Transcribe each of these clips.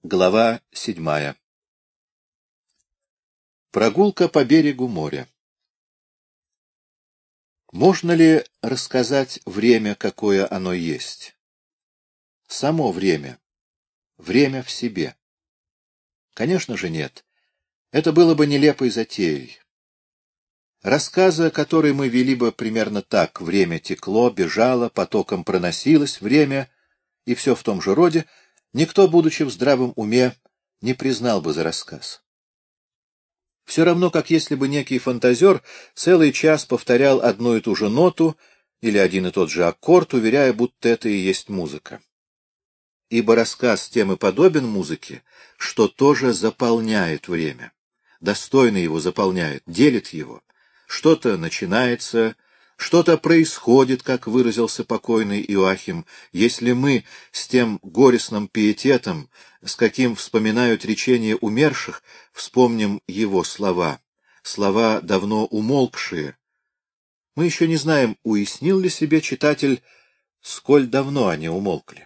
Глава 7. Прогулка по берегу моря. Можно ли рассказать время, какое оно есть? Само время. Время в себе. Конечно же нет. Это было бы нелепой затеей. Рассказа, который мы вели бы примерно так: время текло, бежало, потоком проносилось время, и все в том же роде, никто, будучи в здравом уме, не признал бы за рассказ. Все равно, как если бы некий фантазер целый час повторял одну и ту же ноту или один и тот же аккорд, уверяя, будто это и есть музыка. Ибо рассказ тем и подобен музыке, что тоже заполняет время, достойно его заполняет, делит его. Что-то начинается, что-то происходит, как выразился покойный Иоахим, если мы с тем горестным пиететом, с каким вспоминают речения умерших, вспомним его слова, слова, давно умолкшие. Мы еще не знаем, уяснил ли себе читатель, сколь давно они умолкли.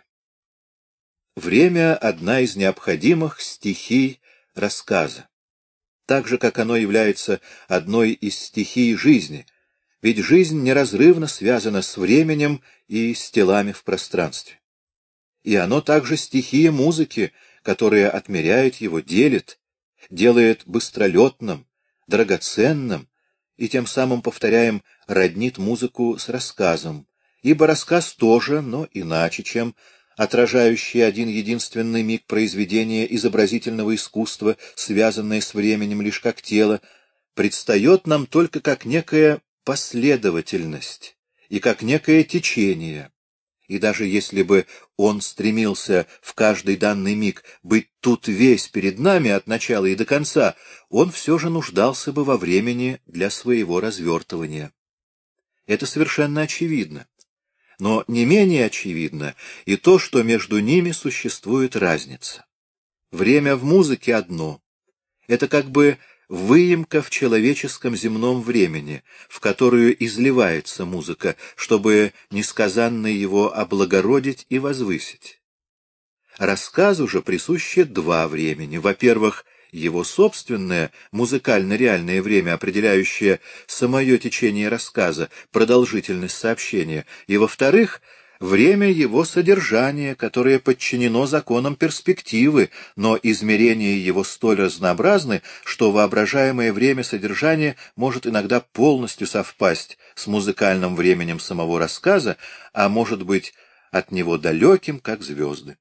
Время — одна из необходимых стихий рассказа, так же, как оно является одной из стихий жизни, ведь жизнь неразрывно связана с временем и с телами в пространстве. И оно также стихия музыки, которая отмеряет его, делит, делает быстролетным, драгоценным, и тем самым, повторяем, роднит музыку с рассказом, ибо рассказ тоже, но иначе, чем отражающий один единственный миг произведения изобразительного искусства, связанное с временем лишь как тело, предстает нам только как некая последовательность и как некое течение. И даже если бы он стремился в каждый данный миг быть тут весь перед нами от начала и до конца, он все же нуждался бы во времени для своего развертывания. Это совершенно очевидно. Но не менее очевидно и то, что между ними существует разница. Время в музыке одно. Это как бы выемка в человеческом земном времени, в которую изливается музыка, чтобы несказанно его облагородить и возвысить. Рассказу же присуще два времени. Во-первых, его собственное музыкально-реальное время, определяющее самое течение рассказа, продолжительность сообщения, и, во-вторых, время его содержания, которое подчинено законам перспективы, но измерения его столь разнообразны, что воображаемое время содержания может иногда полностью совпасть с музыкальным временем самого рассказа, а может быть от него далеким, как звезды.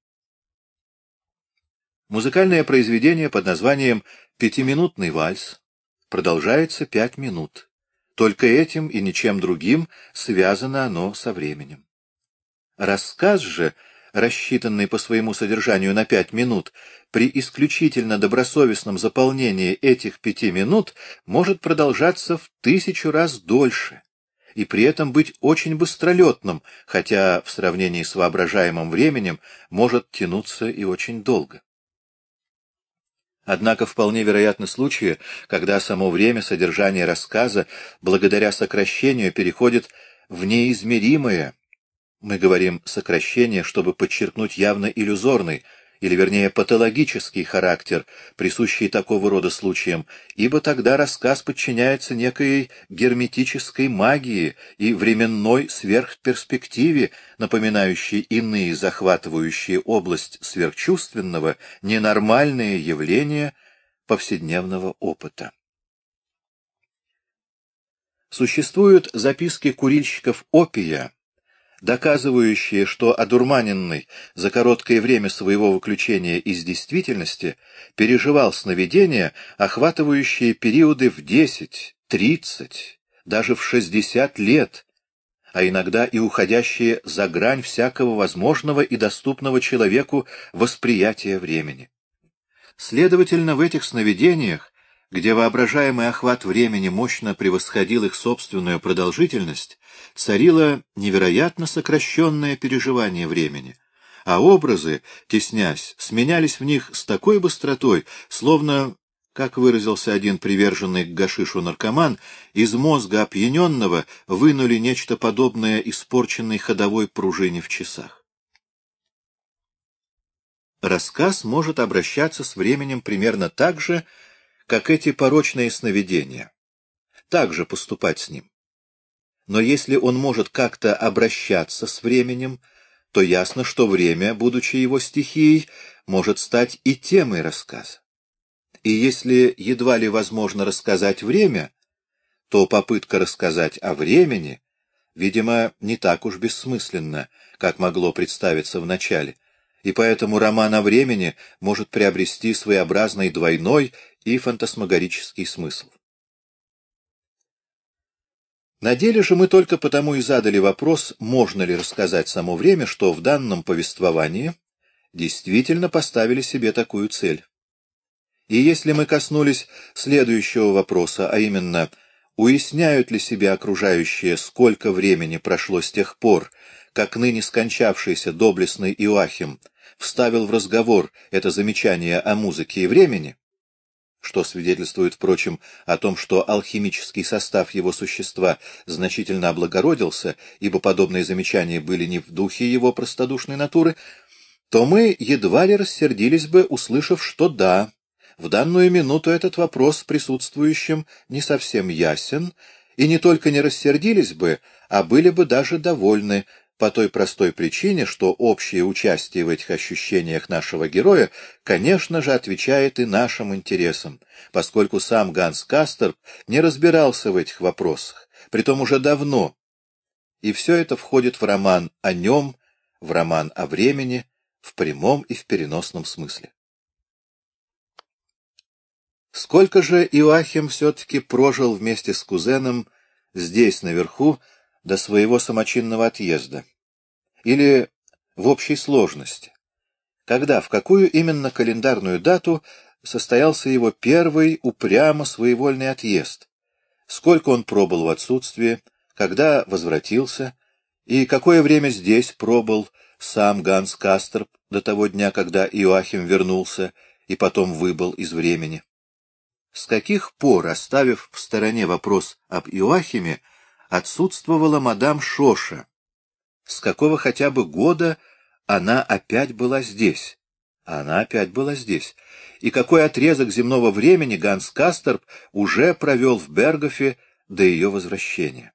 Музыкальное произведение под названием «Пятиминутный вальс» продолжается 5 минут. Только этим и ничем другим связано оно со временем. Рассказ же, рассчитанный по своему содержанию на 5 минут, при исключительно добросовестном заполнении этих 5 минут может продолжаться в 1000 раз дольше и при этом быть очень быстролетным, хотя в сравнении с воображаемым временем может тянуться и очень долго. Однако вполне вероятны случаи, когда само время содержания рассказа, благодаря сокращению, переходит в неизмеримое. Мы говорим «сокращение», чтобы подчеркнуть явно иллюзорный, или вернее патологический характер, присущий такого рода случаям, ибо тогда рассказ подчиняется некой герметической магии и временной сверхперспективе, напоминающей иные захватывающие область сверхчувственного, ненормальные явления повседневного опыта. Существуют записки курильщиков опия, доказывающие, что одурманенный за короткое время своего выключения из действительности переживал сновидения, охватывающие периоды в 10, 30, даже в 60 лет, а иногда и уходящие за грань всякого возможного и доступного человеку восприятия времени. Следовательно, в этих сновидениях, где воображаемый охват времени мощно превосходил их собственную продолжительность, царило невероятно сокращенное переживание времени, а образы, теснясь, сменялись в них с такой быстротой, словно, как выразился один приверженный к гашишу наркоман, из мозга опьяненного вынули нечто подобное испорченной ходовой пружине в часах. рассказ может обращаться с временем примерно так же, как эти порочные сновидения, так же поступать с ним. Но если он может как-то обращаться с временем, то ясно, что время, будучи его стихией, может стать и темой рассказа. И если едва ли возможно рассказать время, то попытка рассказать о времени, видимо, не так уж бессмысленна, как могло представиться вначале, и поэтому роман о времени может приобрести своеобразный двойной и фантасмагорический смысл. На деле же мы только потому и задали вопрос, можно ли рассказать само время, что в данном повествовании действительно поставили себе такую цель. И если мы коснулись следующего вопроса, а именно, уясняют ли себе окружающие, сколько времени прошло с тех пор, как ныне скончавшийся доблестный Иоахим вставил в разговор это замечание о музыке и времени, что свидетельствует, впрочем, о том, что алхимический состав его существа значительно облагородился, ибо подобные замечания были не в духе его простодушной натуры, то мы едва ли рассердились бы, услышав, что да, в данную минуту этот вопрос присутствующим не совсем ясен, и не только не рассердились бы, а были бы даже довольны, по той простой причине, что общее участие в этих ощущениях нашего героя, конечно же, отвечает и нашим интересам, поскольку сам Ганс Касторп не разбирался в этих вопросах, притом уже давно, и все это входит в роман о нем, в роман о времени, в прямом и в переносном смысле. Сколько же Иоахим все-таки прожил вместе с кузеном здесь, наверху, до своего самочинного отъезда? Или в общей сложности? Когда, в какую именно календарную дату состоялся его первый упрямо своевольный отъезд? Сколько он пробыл в отсутствии, когда возвратился, и какое время здесь пробыл сам Ганс Касторп до того дня, когда Иоахим вернулся и потом выбыл из времени? С каких пор, оставив в стороне вопрос об Иоахиме, отсутствовала мадам Шоша? С какого хотя бы года она опять была здесь? Она опять была здесь. И какой отрезок земного времени Ганс Касторп уже провел в Бергофе до ее возвращения?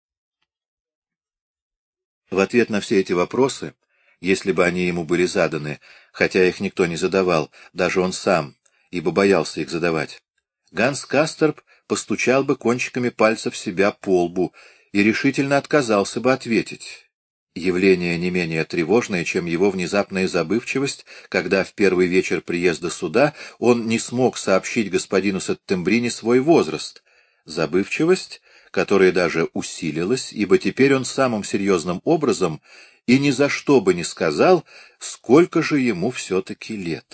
В ответ на все эти вопросы, если бы они ему были заданы, хотя их никто не задавал, даже он сам, ибо боялся их задавать, Ганс Касторп постучал бы кончиками пальцев себя по лбу и решительно отказался бы ответить. Явление не менее тревожное, чем его внезапная забывчивость, когда в первый вечер приезда сюда он не смог сообщить господину Сеттембрини свой возраст. Забывчивость, которая даже усилилась, ибо теперь он самым серьезным образом и ни за что бы не сказал, сколько же ему все-таки лет.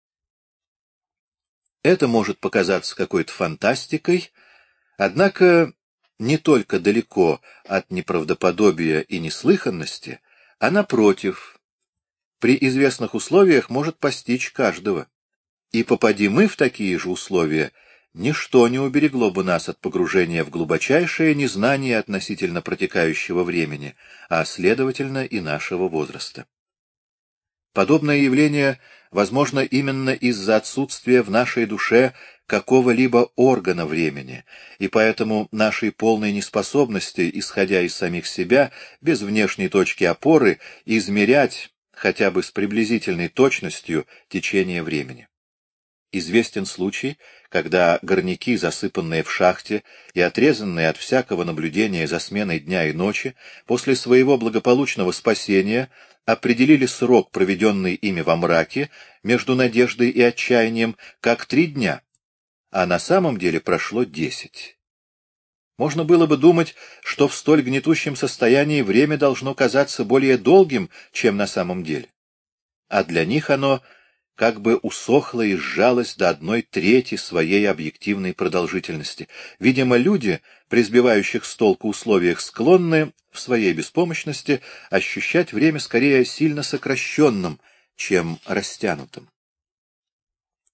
Это может показаться какой-то фантастикой, однако не только далеко от неправдоподобия и неслыханности, а, напротив, при известных условиях может постичь каждого. И попади мы в такие же условия, ничто не уберегло бы нас от погружения в глубочайшее незнание относительно протекающего времени, а, следовательно, и нашего возраста. Подобное явление возможно именно из-за отсутствия в нашей душе какого-либо органа времени, и поэтому нашей полной неспособности, исходя из самих себя, без внешней точки опоры, измерять хотя бы с приблизительной точностью течение времени. Известен случай, когда горняки, засыпанные в шахте и отрезанные от всякого наблюдения за сменой дня и ночи, после своего благополучного спасения определили срок, проведенный ими во мраке, между надеждой и отчаянием, как 3 дня, а на самом деле прошло 10. Можно было бы думать, что в столь гнетущем состоянии время должно казаться более долгим, чем на самом деле. А для них оно как бы усохло и сжалось до 1/3 своей объективной продолжительности. Видимо, люди, при сбивающих с толку условиях, склонны в своей беспомощности ощущать время скорее сильно сокращенным, чем растянутым.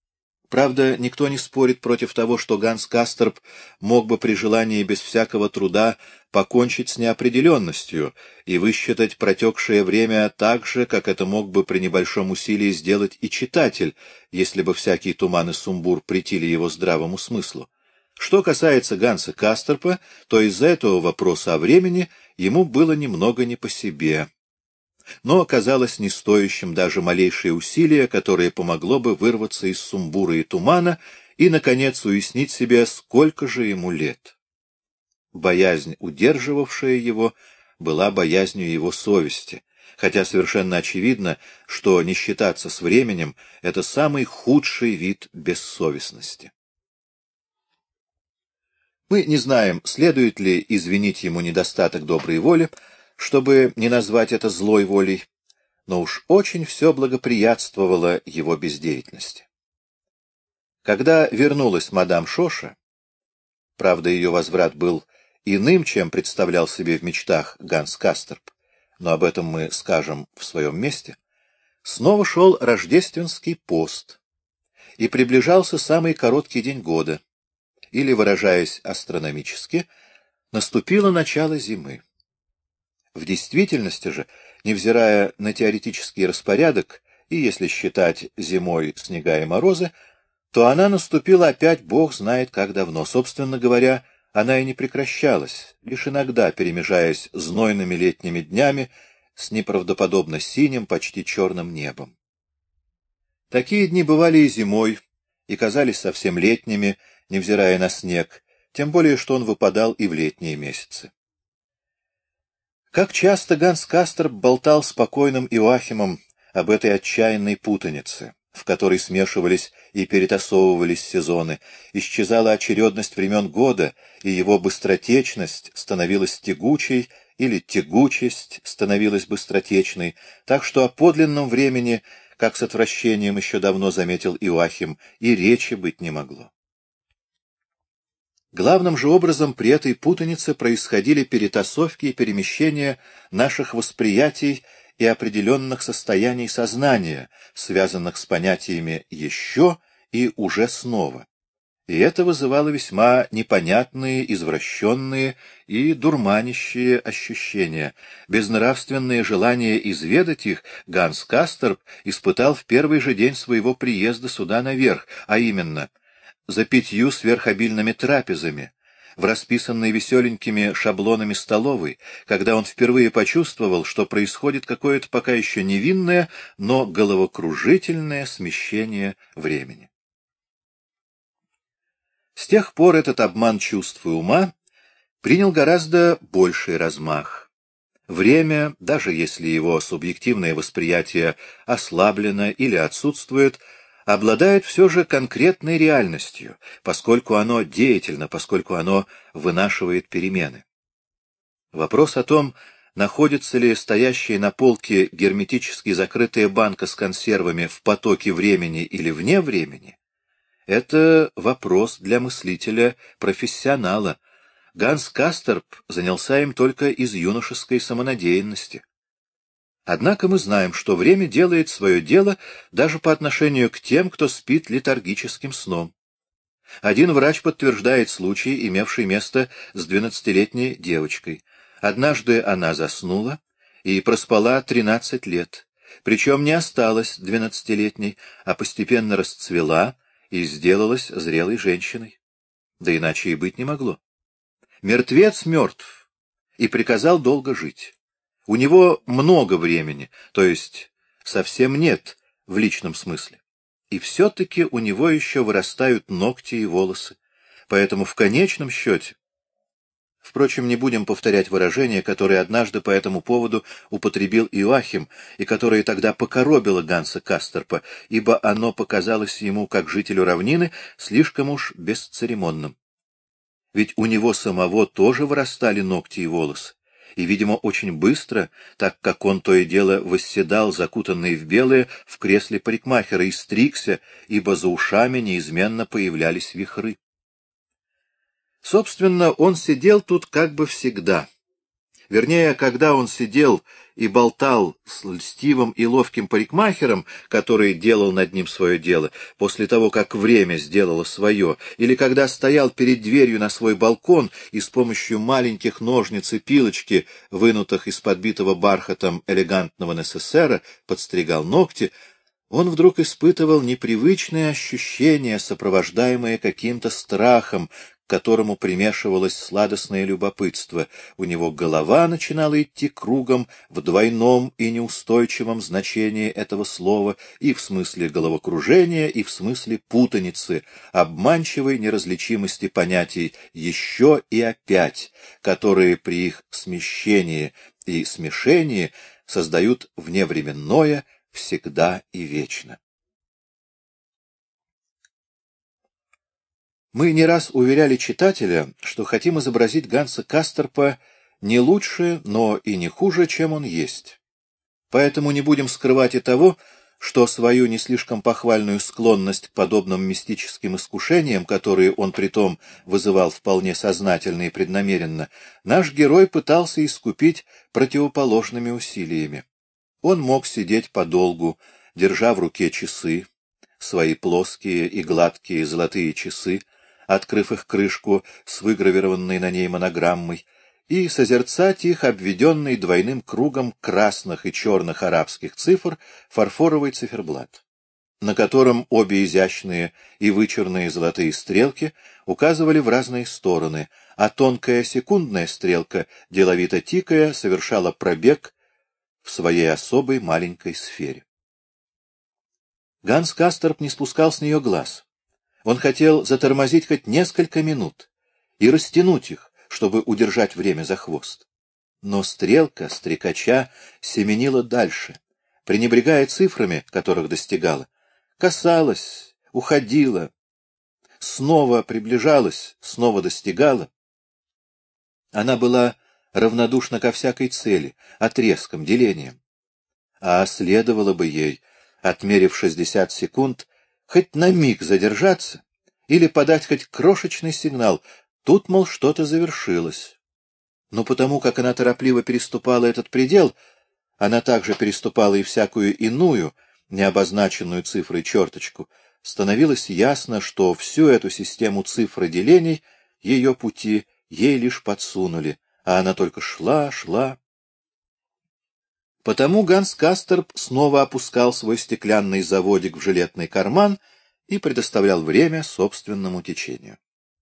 Правда, никто не спорит против того, что Ганс Касторп мог бы при желании без всякого труда покончить с неопределенностью и высчитать протекшее время так же, как это мог бы при небольшом усилии сделать и читатель, если бы всякий туман и сумбур претили его здравому смыслу. Что касается Ганса Касторпа, то из-за этого вопроса о времени ему было немного не по себе, но оказалось не стоящим даже малейшее усилие, которое помогло бы вырваться из сумбура и тумана и, наконец, уяснить себе, сколько же ему лет. Боязнь, удерживавшая его, была боязнью его совести, хотя совершенно очевидно, что не считаться с временем — это самый худший вид бессовестности. Мы не знаем, следует ли извинить ему недостаток доброй воли, чтобы не назвать это злой волей, но уж очень все благоприятствовало его бездеятельности. Когда вернулась мадам Шоша, правда, ее возврат был иным, чем представлял себе в мечтах Ганс Касторп, но об этом мы скажем в своем месте, снова шел рождественский пост, и приближался самый короткий день года, или, выражаясь астрономически, наступило начало зимы. В действительности же, невзирая на теоретический распорядок, и если считать зимой снега и морозы, то она наступила опять бог знает как давно. Собственно говоря, она и не прекращалась, лишь иногда перемежаясь знойными летними днями с неправдоподобно синим, почти черным небом. Такие дни бывали и зимой, и казались совсем летними, невзирая на снег, тем более что он выпадал и в летние месяцы. Как часто Ганс Касторп болтал с покойным Иоахимом об этой отчаянной путанице, в которой смешивались и перетасовывались сезоны, исчезала очередность времен года, и его быстротечность становилась тягучей, или тягучесть становилась быстротечной, так что о подлинном времени, как с отвращением еще давно заметил Иоахим, и речи быть не могло. Главным же образом при этой путанице происходили перетасовки и перемещения наших восприятий и определенных состояний сознания, связанных с понятиями «еще» и «уже снова». И это вызывало весьма непонятные, извращенные и дурманящие ощущения. Безнравственное желание изведать их Ганс Касторп испытал в первый же день своего приезда сюда наверх, а именно — за 5 сверхобильными трапезами, в расписанной веселенькими шаблонами столовой, когда он впервые почувствовал, что происходит какое-то пока еще невинное, но головокружительное смещение времени. С тех пор этот обман чувств и ума принял гораздо больший размах. Время, даже если его субъективное восприятие ослаблено или отсутствует, обладает все же конкретной реальностью, поскольку оно деятельно, поскольку оно вынашивает перемены. Вопрос о том, находится ли стоящая на полке герметически закрытая банка с консервами в потоке времени или вне времени, это вопрос для мыслителя-профессионала. Ганс Касторп занялся им только из юношеской самонадеянности. Однако мы знаем, что время делает свое дело даже по отношению к тем, кто спит летаргическим сном. Один врач подтверждает случай, имевший место с 12-летней девочкой. Однажды она заснула и проспала 13 лет, причем не осталась 12-летней, а постепенно расцвела и сделалась зрелой женщиной. Да иначе и быть не могло. Мертвец мертв и приказал долго жить. У него много времени, то есть совсем нет в личном смысле. И все-таки у него еще вырастают ногти и волосы. Поэтому в конечном счете... Впрочем, не будем повторять выражение, которое однажды по этому поводу употребил Иоахим, и которое тогда покоробило Ганса Касторпа, ибо оно показалось ему, как жителю равнины, слишком уж бесцеремонным. Ведь у него самого тоже вырастали ногти и волосы. И, видимо, очень быстро, так как он то и дело восседал, закутанный в белое, в кресле парикмахера и стригся, ибо за ушами неизменно появлялись вихры. Собственно, он сидел тут как бы всегда, Вернее, когда он сидел и болтал с льстивым и ловким парикмахером, который делал над ним свое дело, после того, как время сделало свое, или когда стоял перед дверью на свой балкон и с помощью маленьких ножниц и пилочки, вынутых из подбитого бархатом элегантного НССРа, подстригал ногти, он вдруг испытывал непривычное ощущение, сопровождаемое каким-то страхом, к которому примешивалось сладостное любопытство. У него голова начинала идти кругом в двойном и неустойчивом значении этого слова, и в смысле головокружения, и в смысле путаницы, обманчивой неразличимости понятий «еще» и «опять», которые при их смещении и смешении создают вневременное, всегда и вечно. Мы не раз уверяли читателя, что хотим изобразить Ганса Касторпа не лучше, но и не хуже, чем он есть. Поэтому не будем скрывать и того, что свою не слишком похвальную склонность к подобным мистическим искушениям, которые он притом вызывал вполне сознательно и преднамеренно, наш герой пытался искупить противоположными усилиями. Он мог сидеть подолгу, держа в руке часы, свои плоские и гладкие золотые часы, открыв их крышку с выгравированной на ней монограммой, и созерцать их, обведенный двойным кругом красных и черных арабских цифр, фарфоровый циферблат, на котором обе изящные и вычурные золотые стрелки указывали в разные стороны, а тонкая секундная стрелка, деловито тикая, совершала пробег в своей особой маленькой сфере. Ганс Касторп не спускал с нее глаз. Он хотел затормозить хоть несколько минут и растянуть их, чтобы удержать время за хвост. Но стрелка, стрекача, семенила дальше, пренебрегая цифрами, которых достигала, касалась, уходила, снова приближалась, снова достигала. Она была равнодушна ко всякой цели, отрезкам, делениям. А следовало бы ей, отмерив 60 секунд, хоть на миг задержаться или подать хоть крошечный сигнал. Тут, мол, что-то завершилось. Но потому как она торопливо переступала этот предел, она также переступала и всякую иную, необозначенную цифрой черточку, становилось ясно, что всю эту систему цифр и делений ее пути ей лишь подсунули, а она только шла, шла. Потому Ганс Касторп снова опускал свой стеклянный заводик в жилетный карман и предоставлял время собственному течению.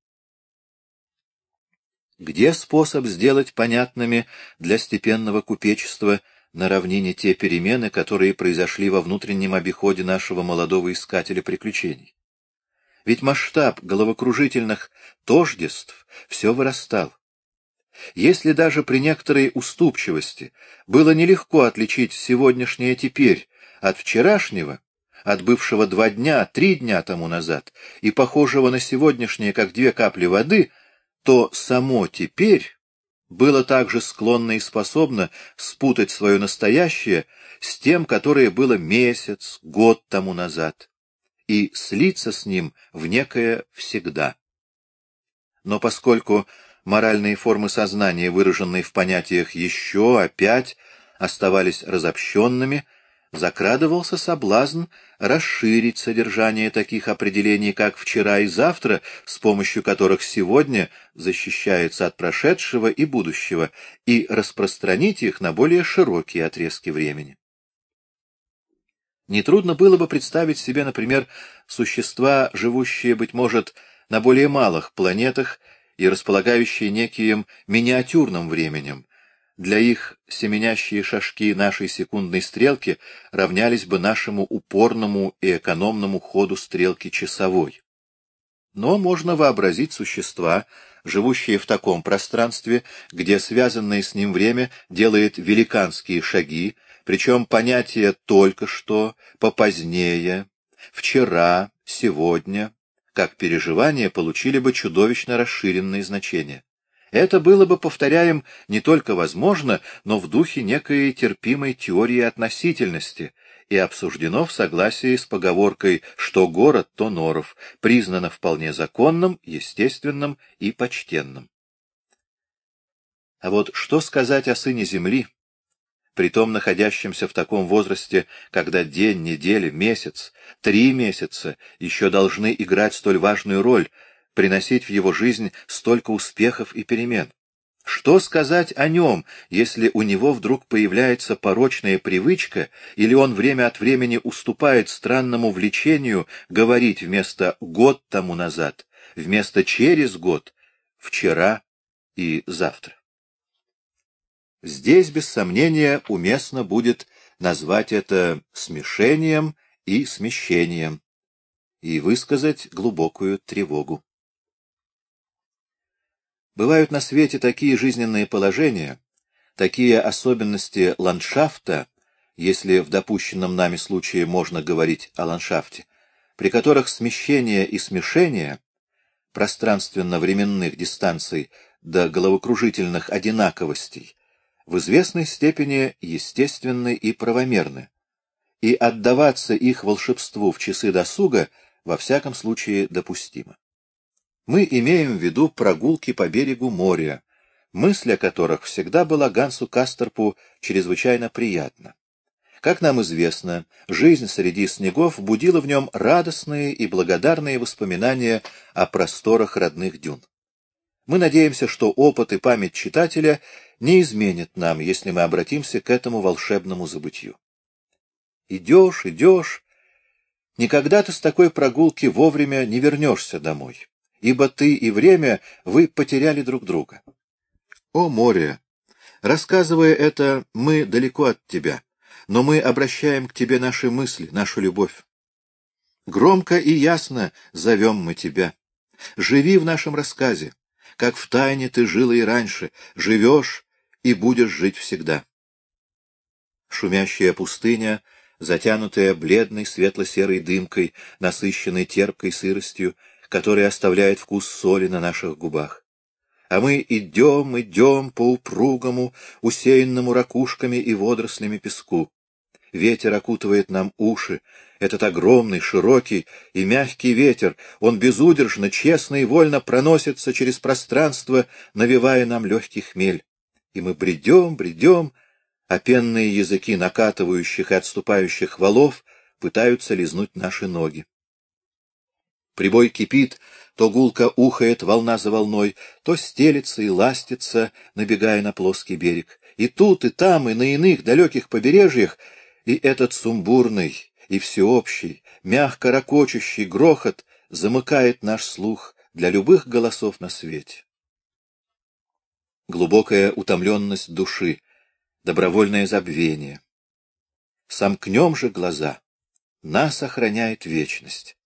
Где способ сделать понятными для степенного купечества на равнине те перемены, которые произошли во внутреннем обиходе нашего молодого искателя приключений? Ведь масштаб головокружительных тождеств все вырастал. Если даже при некоторой уступчивости было нелегко отличить сегодняшнее теперь от вчерашнего, от бывшего 2 дня, 3 дня тому назад, и похожего на сегодняшнее, как 2 капли воды, то само теперь было также склонно и способно спутать свое настоящее с тем, которое было месяц, год тому назад, и слиться с ним в некое всегда. Но поскольку моральные формы сознания, выраженные в понятиях «еще», «опять», оставались разобщенными, закрадывался соблазн расширить содержание таких определений, как «вчера» и «завтра», с помощью которых сегодня защищается от прошедшего и будущего, и распространить их на более широкие отрезки времени. Нетрудно было бы представить себе, например, существа, живущие, быть может, на более малых планетах и располагающие неким миниатюрным временем. Для их семенящие шажки нашей секундной стрелки равнялись бы нашему упорному и экономному ходу стрелки часовой. Но можно вообразить существа, живущие в таком пространстве, где связанное с ним время делает великанские шаги, причем понятия «только что», «попозднее», «вчера», «сегодня», как переживания, получили бы чудовищно расширенные значения. Это было бы, повторяем, не только возможно, но в духе некой терпимой теории относительности и обсуждено в согласии с поговоркой «что город, то норов», признано вполне законным, естественным и почтенным. А вот что сказать о сыне земли, притом находящемся в таком возрасте, когда день, неделя, месяц, 3 месяца еще должны играть столь важную роль, приносить в его жизнь столько успехов и перемен? Что сказать о нем, если у него вдруг появляется порочная привычка, или он время от времени уступает странному влечению говорить вместо «год тому назад», вместо «через год», «вчера» и «завтра»? Здесь, без сомнения, уместно будет назвать это смешением и смещением и высказать глубокую тревогу. Бывают на свете такие жизненные положения, такие особенности ландшафта, если в допущенном нами случае можно говорить о ландшафте, при которых смещение и смешение пространственно-временных дистанций до головокружительных одинаковостей в известной степени естественны и правомерны, и отдаваться их волшебству в часы досуга во всяком случае допустимо. Мы имеем в виду прогулки по берегу моря, мысль о которых всегда была Гансу Касторпу чрезвычайно приятна. Как нам известно, жизнь среди снегов будила в нем радостные и благодарные воспоминания о просторах родных дюн. Мы надеемся, что опыт и память читателя не изменят нам, если мы обратимся к этому волшебному забытью. Идешь, идешь, никогда ты с такой прогулки вовремя не вернешься домой, ибо ты и время вы потеряли друг друга. О море! Рассказывая это, мы далеко от тебя, но мы обращаем к тебе наши мысли, нашу любовь. Громко и ясно зовем мы тебя. Живи в нашем рассказе, как в тайне ты жила и раньше, живешь и будешь жить всегда. Шумящая пустыня, затянутая бледной светло-серой дымкой, насыщенной терпкой сыростью, которая оставляет вкус соли на наших губах. А мы идем, идем по упругому, усеянному ракушками и водорослями песку. Ветер окутывает нам уши, этот огромный, широкий и мягкий ветер, он безудержно, честно и вольно проносится через пространство, навевая нам легкий хмель. И мы бредем, бредем, а пенные языки накатывающих и отступающих валов пытаются лизнуть наши ноги. Прибой кипит, то гулко ухает волна за волной, то стелется и ластится, набегая на плоский берег. И тут, и там, и на иных далеких побережьях, и этот сумбурный и всеобщий, мягко ракочущий грохот замыкает наш слух для любых голосов на свете. Глубокая утомленность души, добровольное забвение. Сомкнем же глаза, нас охраняет вечность.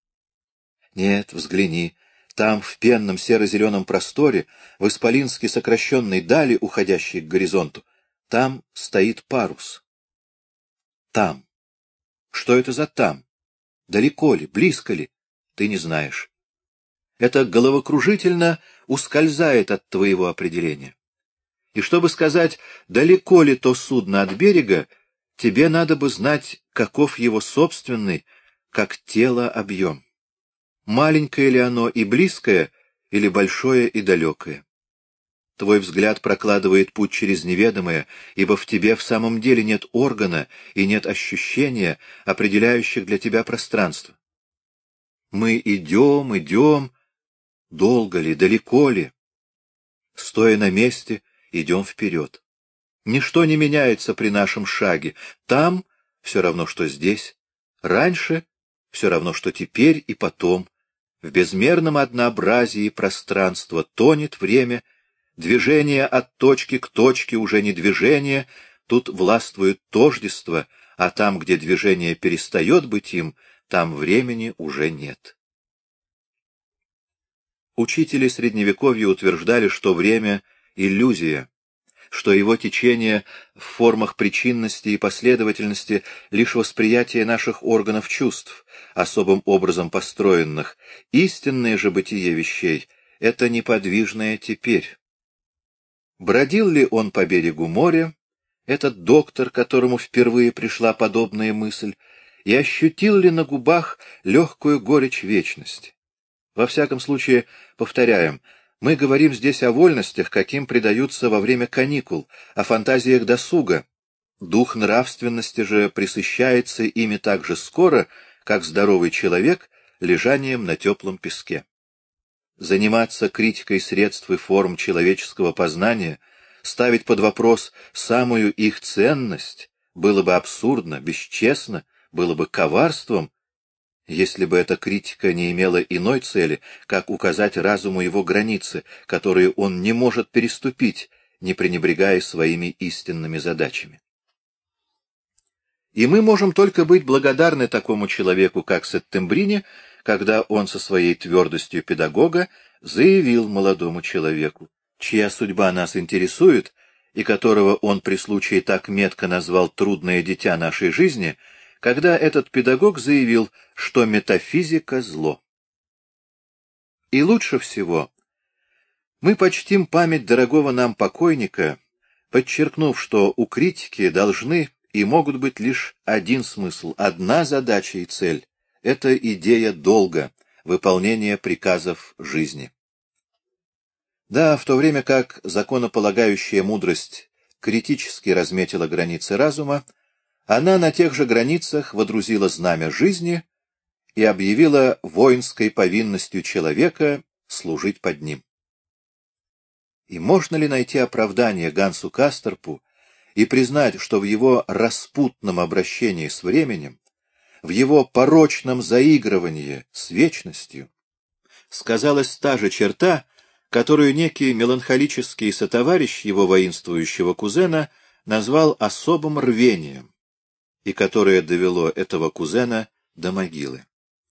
Нет, взгляни, там, в пенном серо-зеленом просторе, в исполински сокращенной дали, уходящей к горизонту, там стоит парус. Там. Что это за там? Далеко ли, близко ли? Ты не знаешь. Это головокружительно ускользает от твоего определения. И чтобы сказать, далеко ли то судно от берега, тебе надо бы знать, каков его собственный, как тело, объем. Маленькое ли оно и близкое, или большое и далекое? Твой взгляд прокладывает путь через неведомое, ибо в тебе в самом деле нет органа и нет ощущения, определяющих для тебя пространство. Мы идем, идем, долго ли, далеко ли? Стоя на месте, идем вперед. Ничто не меняется при нашем шаге. Там все равно, что здесь. Раньше все равно, что теперь и потом. В безмерном однообразии пространства тонет время, движение от точки к точке уже не движение, тут властвует тождество, а там, где движение перестает быть им, там времени уже нет. Учители Средневековья утверждали, что время — иллюзия, что его течение в формах причинности и последовательности — лишь восприятие наших органов чувств, особым образом построенных. Истинное же бытие вещей — это неподвижное теперь. Бродил ли он по берегу моря, этот доктор, которому впервые пришла подобная мысль, и ощутил ли на губах легкую горечь вечности? Во всяком случае, повторяем, Мы говорим здесь о вольностях, каким предаются во время каникул, о фантазиях досуга. Дух нравственности же пресыщается ими так же скоро, как здоровый человек лежанием на теплом песке. Заниматься критикой средств и форм человеческого познания, ставить под вопрос самую их ценность, было бы абсурдно, бесчестно, было бы коварством, если бы эта критика не имела иной цели, как указать разуму его границы, которые он не может переступить, не пренебрегая своими истинными задачами. И мы можем только быть благодарны такому человеку, как Сеттембрини, когда он со своей твердостью педагога заявил молодому человеку, чья судьба нас интересует, и которого он при случае так метко назвал «трудное дитя нашей жизни», когда этот педагог заявил, что метафизика — зло. И лучше всего мы почтим память дорогого нам покойника, подчеркнув, что у критики должны и могут быть лишь один смысл, одна задача и цель — это идея долга, выполнение приказов жизни. Да, в то время как законополагающая мудрость критически разметила границы разума, она на тех же границах водрузила знамя жизни и объявила воинской повинностью человека служить под ним. И можно ли найти оправдание Гансу Касторпу и признать, что в его распутном обращении с временем, в его порочном заигрывании с вечностью, сказалась та же черта, которую некий меланхолический сотоварищ его воинствующего кузена назвал особым рвением, и которое довело этого кузена до могилы.